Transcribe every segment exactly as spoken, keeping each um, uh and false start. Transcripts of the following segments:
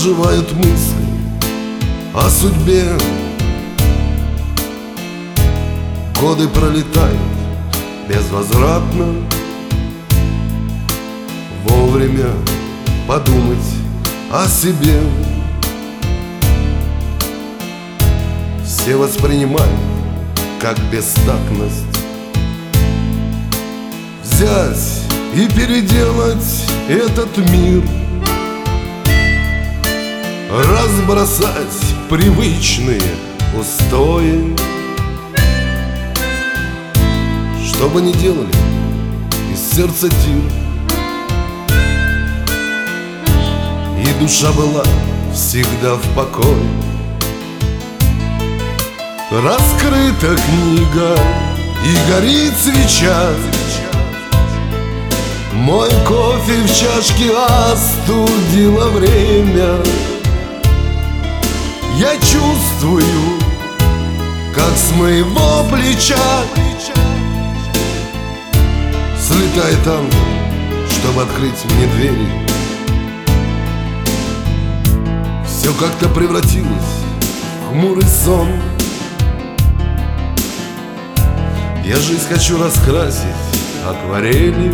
оживают мысли о судьбе. Годы пролетают безвозвратно. Вовремя подумать о себе. Все воспринимают как бестактность взять и переделать этот мир, разбросать привычные устои. Что бы ни делали, из сердца тир, и душа была всегда в покое. Раскрыта книга и горит свеча. Мой кофе в чашке остудило время. Я чувствую, как с моего плеча слетает ангел, чтобы открыть мне двери. Все как-то превратилось в хмурый сон. Я жизнь хочу раскрасить акварелью,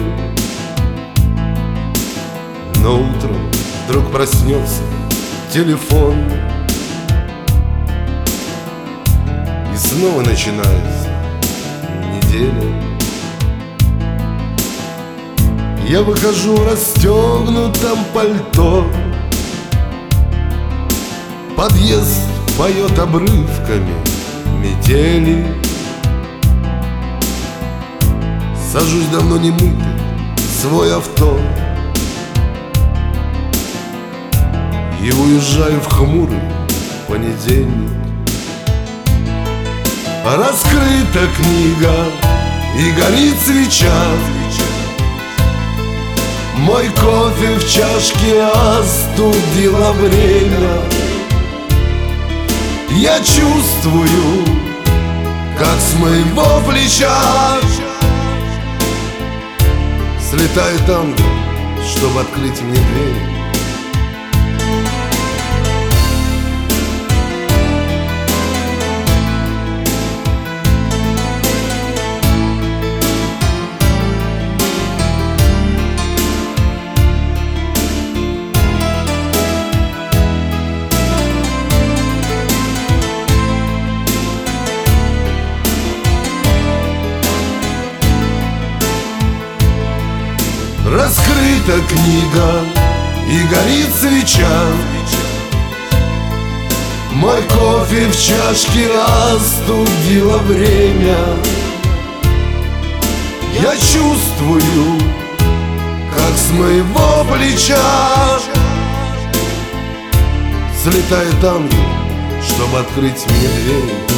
но утром вдруг проснется телефон, и снова начинается неделя. Я выхожу в расстегнутом пальто. Подъезд поет обрывками метели. Сажусь давно не мытый в свой авто и уезжаю в хмурый понедельник. Раскрыта книга и горит свеча. Мой кофе в чашке остудило время. Я чувствую, как с моего плеча слетает ангел, чтобы открыть мне дверь. Раскрыта книга и горит свеча. Мой кофе в чашке остудило время. Я чувствую, как с моего плеча слетает ангел, чтобы открыть мне дверь.